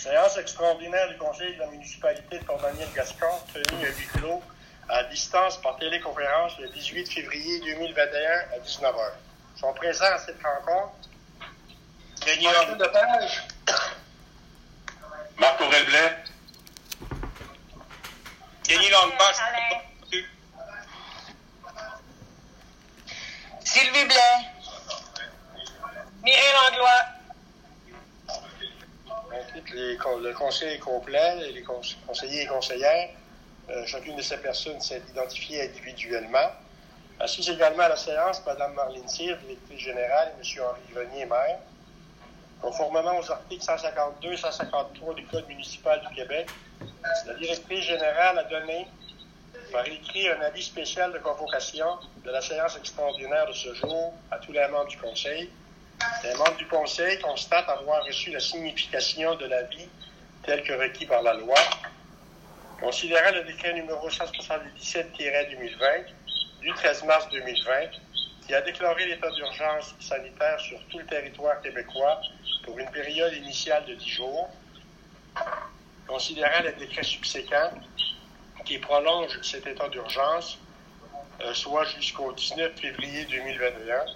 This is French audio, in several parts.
Séance extraordinaire du Conseil de la municipalité de Port-Daniel-Gascon, tenue à huis clos, à distance par téléconférence le 18 février 2021 à 19h. Sont présents à cette rencontre Denis Lepage, Marc-Aurèle Blais, Denis Longbach, Sylvie Blais, Mireille Langlois. Le conseil est complet, les conseillers et conseillères. Chacune de ces personnes s'est identifiée individuellement. Assise également à la séance, Mme Marlène Cyr, directrice générale, et M. Henri Grenier, maire. Conformément aux articles 152 et 153 du Code municipal du Québec, la directrice générale a donné par écrit un avis spécial de convocation de la séance extraordinaire de ce jour à tous les membres du Conseil. Les membres du Conseil constatent avoir reçu la signification de l'avis tel que requis par la loi. Considérant le décret numéro 177-2020 du 13 mars 2020, qui a déclaré l'état d'urgence sanitaire sur tout le territoire québécois pour une période initiale de 10 jours, considérant le décret subséquent qui prolonge cet état d'urgence, soit jusqu'au 19 février 2021,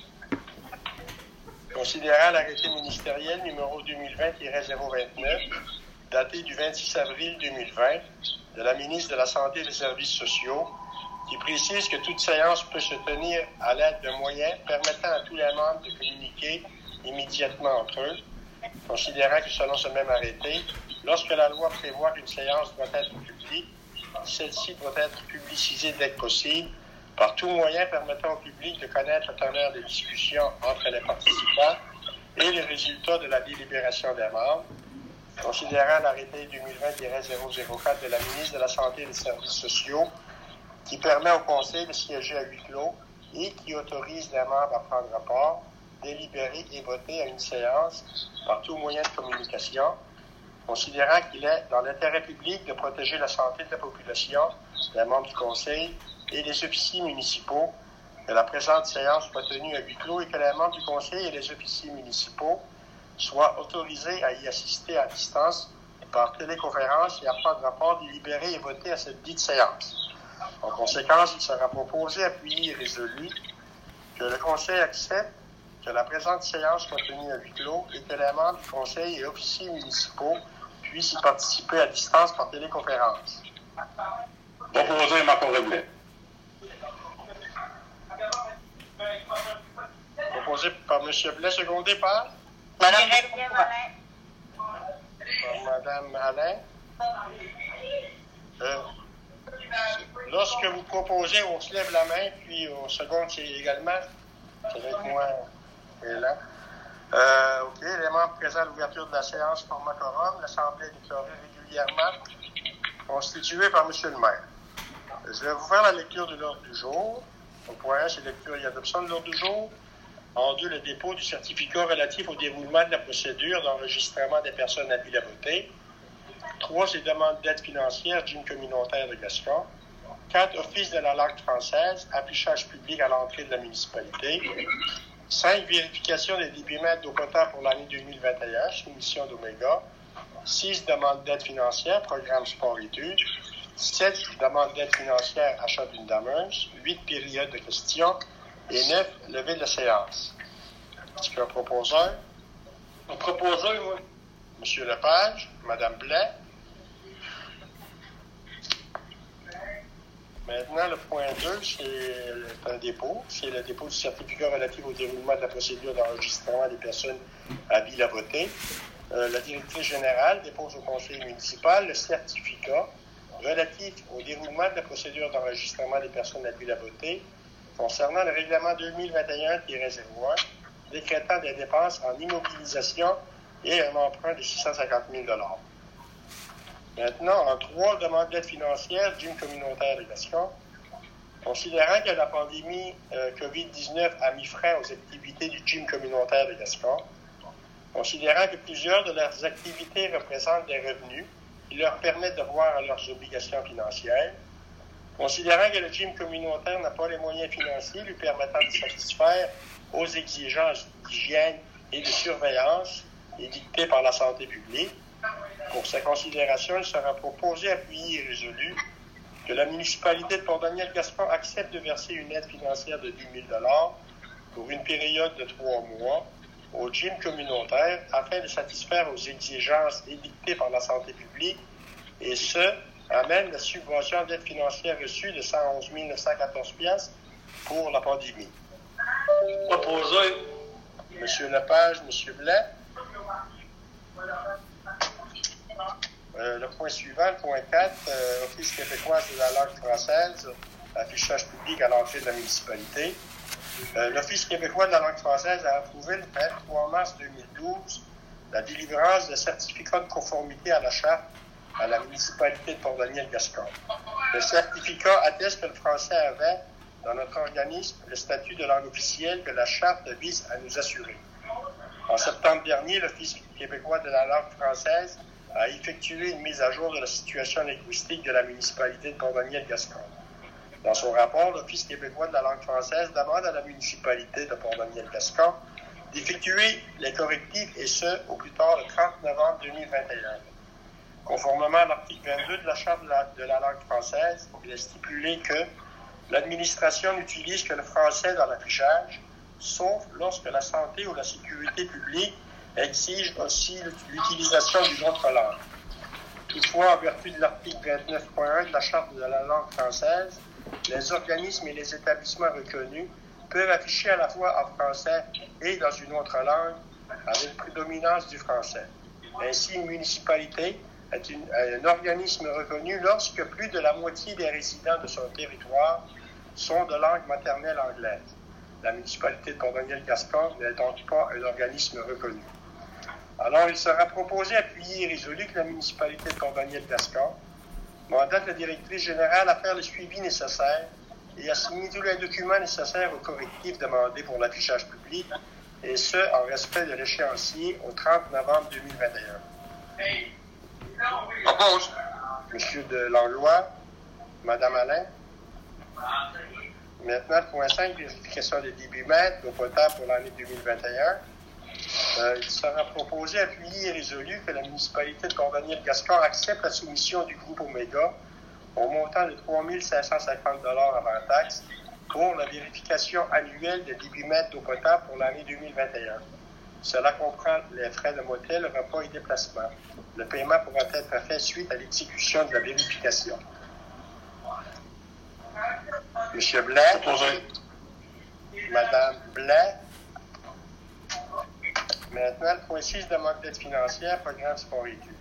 considérant l'arrêté ministériel numéro 2020-029, daté du 26 avril 2020, de la ministre de la Santé et des Services sociaux, qui précise que toute séance peut se tenir à l'aide de moyens permettant à tous les membres de communiquer immédiatement entre eux, considérant que selon ce même arrêté, lorsque la loi prévoit qu'une séance doit être publique, celle-ci doit être publicisée dès que possible, par tout moyen permettant au public de connaître le teneur des discussions entre les participants et les résultats de la délibération des membres, considérant l'arrêté 2020-004 de la ministre de la Santé et des Services sociaux, qui permet au Conseil de siéger à huis clos et qui autorise les membres à prendre part, délibérer et voter à une séance par tout moyen de communication, considérant qu'il est dans l'intérêt public de protéger la santé de la population, des membres du Conseil et des officiers municipaux, que la présente séance soit tenue à huis clos et que les membres du Conseil et les officiers municipaux soient autorisés à y assister à distance par téléconférence et à prendre part, délibérer et voter à cette dite séance. En conséquence, il sera proposé, appuyé et résolu que le Conseil accepte que la présente séance soit tenue à huis clos et que les membres du Conseil et officiers municipaux puissent y participer à distance par téléconférence. proposé Marc-Aurèle Blais. Proposé par M. Blais, secondé par Mme Alain. Lorsque vous proposez, on se lève la main, puis on seconde également. Ça va être moi et là. OK. Les membres présents à l'ouverture de la séance format quorum. L'Assemblée est déclarée régulièrement constituée par M. le maire. Je vais vous faire la lecture de l'ordre du jour. Au point 1, c'est lecture et adoption de l'ordre du jour. En 2, le dépôt du certificat relatif au déroulement de la procédure d'enregistrement des personnes habiles à voter. 3, c'est demande d'aide financière d'une communautaire de Gascon. 4, office de la langue française, affichage public à l'entrée de la municipalité. 5, vérification des débitments d'eau potable pour l'année 2021, soumission d'Oméga. 6, demande d'aide financière, programme sport-études. 7, demande d'aide financière, achat d'une dameuse. 8, période de questions. Et 9, levée de la séance. Est-ce qu'il y a un proposeur? Un proposeur, moi. M. Lepage, Mme Blais. Maintenant, le point 2, c'est un dépôt. C'est le dépôt du certificat relatif au déroulement de la procédure d'enregistrement des personnes habiles à voter. La directrice générale dépose au conseil municipal le certificat relatif au déroulement de la procédure d'enregistrement des personnes habiles à voter concernant le règlement 2021-01 décrétant des dépenses en immobilisation et un emprunt de 650 000 $. Maintenant, en 3, demande d'aide financière d'une communautaire de Gascon. Considérant que la pandémie COVID-19 a mis frein aux activités du gym communautaire de Gascon, considérant que plusieurs de leurs activités représentent des revenus qui leur permettent de voir à leurs obligations financières, considérant que le gym communautaire n'a pas les moyens financiers lui permettant de satisfaire aux exigences d'hygiène et de surveillance édictées par la santé publique, Pour sa considération, il sera proposé, appuyé et résolu que la municipalité de Port-Daniel-Gaspard accepte de verser une aide financière de 10 000 pour une période de 3 mois au gym communautaire afin de satisfaire aux exigences édictées par la santé publique, et ce, amène la subvention d'aide financière reçue de 111 914 piastres pour la pandémie. Proposé. Monsieur Lepage, Monsieur Blais. Le point suivant, le point 4, Office québécoise de la langue française, affichage public à l'entrée de la municipalité. L'Office québécois de la langue française a approuvé le 23 mars 2012 la délivrance de certificats de conformité à la charte à la municipalité de Port-Daniel-Gaspard. Le certificat atteste que le français avait, dans notre organisme, le statut de langue officielle que la charte vise à nous assurer. En septembre dernier, l'Office québécois de la langue française a effectué une mise à jour de la situation linguistique de la municipalité de Port-Daniel-Gaspard. Dans son rapport, l'Office québécois de la langue française demande à la municipalité de Port-Daniel-Gaspard d'effectuer les correctifs, et ce, au plus tard le 30 novembre 2021. Conformément à l'article 22 de la Charte de la langue française, il est stipulé que l'administration n'utilise que le français dans l'affichage, sauf lorsque la santé ou la sécurité publique exige aussi l'utilisation d'une autre langue. Toutefois, en vertu de l'article 29.1 de la Charte de la langue française, les organismes et les établissements reconnus peuvent afficher à la fois en français et dans une autre langue avec prédominance du français. Ainsi, une municipalité est un organisme reconnu lorsque plus de la moitié des résidents de son territoire sont de langue maternelle anglaise. La municipalité de Port-Daniel-Gaspard n'est donc pas un organisme reconnu. Alors, il sera proposé, appuyé et résolu que la municipalité de Port-Daniel-Gaspard mandate la directrice générale à faire le suivi nécessaire et à signer tous les documents nécessaires aux correctifs demandés pour l'affichage public, et ce, en respect de l'échéancier au 30 novembre 2021. Oppose. Monsieur de Langlois, Madame Alain. Maintenant, le point 5, vérification des débits mètres d'eau potable pour l'année 2021. Il sera proposé, appuyé et résolu que la municipalité de Port-Daniel-Gaspard accepte la soumission du groupe Omega au montant de 3 550 $ avant taxe pour la vérification annuelle des débits mètres d'eau potable pour l'année 2021. Cela comprend les frais de motel, repas et déplacement. Le paiement pourra être fait suite à l'exécution de la vérification. Monsieur Blais. Proposé. Madame Blais. Maintenant, le point 6, demande d'aide financière, programme sport études.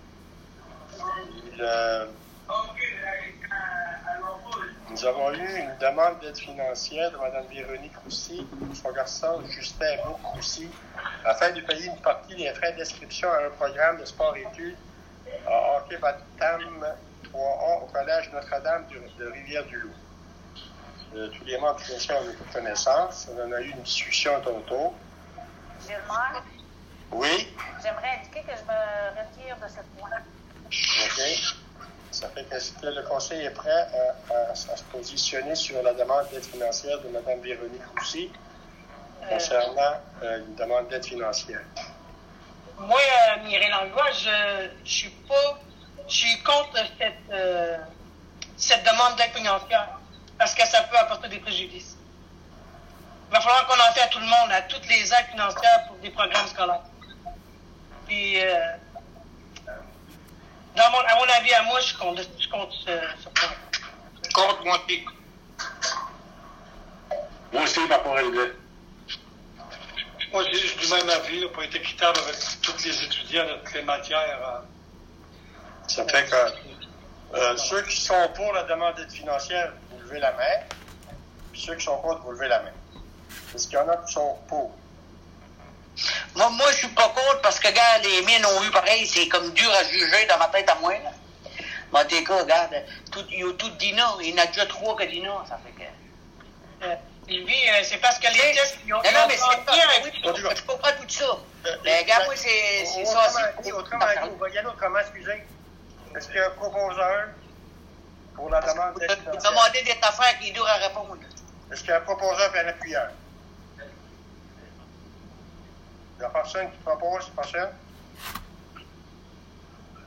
Nous avons eu une demande d'aide financière de Mme Véronique Roussy pour son garçon Justin Roussy afin de payer une partie des frais d'inscription à un programme de sport études à hockey Batam 3A au Collège Notre-Dame de Rivière-du-Loup. Tous les membres du conseil ont eu connaissance. On a eu une discussion tantôt. Gilmar, Oui. j'aimerais indiquer que je me retire de cette point. OK. Ça fait que le conseil est prêt à se positionner sur la demande d'aide financière de Mme Véronique Roussy concernant une demande d'aide financière. Moi, Mireille Langlois, je suis contre cette demande d'aide financière parce que ça peut apporter des préjudices. Il va falloir qu'on en fait à tout le monde, à toutes les aides financières pour des programmes scolaires. Puis, à mon avis, à moi, je compte ce point. Contre moi aussi. Moi aussi, ma pour élever. Moi, j'ai du même avis, là, pour être équitable avec tous les étudiants de toutes les matières. Ça fait que ceux qui sont pour la demande d'aide financière, vous levez la main. Puis ceux qui sont contre, vous levez la main. Est-ce qu'il y en a qui sont pour? Moi, je suis pas contre parce que, regarde, les miennes ont eu pareil, c'est comme dur à juger dans ma tête à moi, là. Mais en tout cas, regarde, ils ont tout dit non. Il y en a déjà 3 qui ont dit non, ça fait que... Lui, c'est parce que les tests, ils ont... Non, mais c'est bien, oui, je comprends tout ça. Mais regarde, moi, c'est ça aussi. Autrement dit, on va y aller autrement, excusez. Est-ce qu'il y a un proposeur pour la demande d'aide Vous financière? demandez des affaires qui est dur à répondre. Est-ce qu'il y a un proposeur et un appuyeur? La personne qui propose, personne?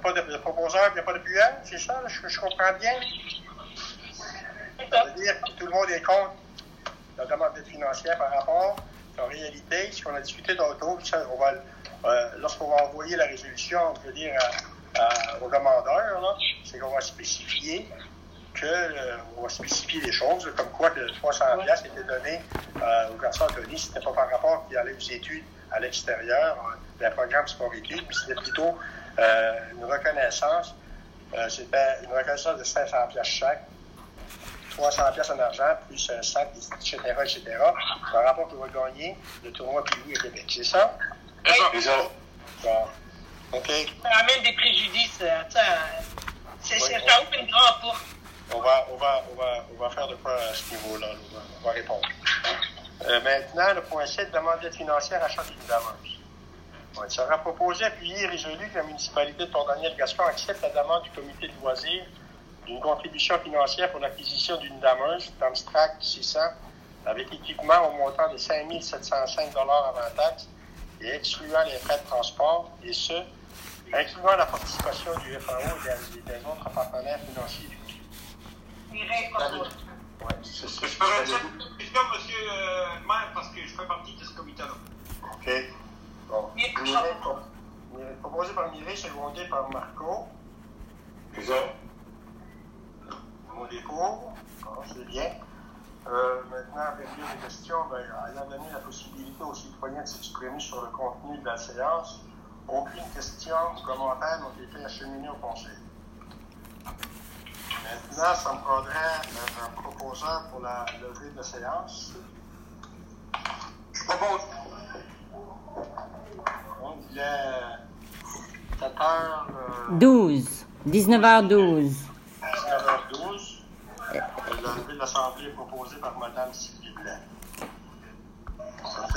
pas de proposeur, il n'y a pas de puant, c'est ça, là, je comprends bien. Ça veut dire que tout le monde est contre la demande d'aide financière par rapport. En réalité, ce qu'on a discuté tantôt, lorsqu'on va envoyer la résolution, je veux dire, au demandeur, c'est qu'on va spécifier on va spécifier les choses, comme quoi que 300$ était donné au garçon Anthony. C'était pas par rapport qu'il allait aux études à l'extérieur, d'un programme sport-études, mais c'était plutôt une reconnaissance. C'était une reconnaissance de 500$ chaque. 300$ en argent, plus un sac, etc., par rapport qu'il va gagner le tournoi Pee-Wee à Québec. C'est ça? Oui. C'est ça. Bon. OK. Ça amène des préjudices. Ça ouvre une grande porte. On va faire de quoi à ce niveau-là. On va répondre. Maintenant, le point 7, demande d'aide financière, achat d'une dameuse. Il sera proposé, appuyé et résolu que la municipalité de Port-Daniel-Gascon accepte la demande du comité de loisirs d'une contribution financière pour l'acquisition d'une dameuse, Damstrack 600, avec équipement au montant de 5 705$ avant taxe et excluant les frais de transport, et ce, incluant la participation du FAO et des autres partenaires financiers du pays. Oui, c'est ça. Je peux retirer une question, monsieur le maire, parce que je fais partie de ce comité-là. OK. Bon. Proposé par Mireille, secondé par Marco. C'est ça. Mon dépôt. Bon, c'est bien. Maintenant, avec les questions, ayant donné la possibilité aux citoyens de s'exprimer sur le contenu de la séance, aucune question ou commentaire n'ont été acheminés au conseil. Maintenant, ça me prendrait un proposeur pour la levée de la séance. Je propose. Donc, il est 7h... 12. 19h12. 19h12. La levée de l'Assemblée est proposée par Mme Sylvie Blais.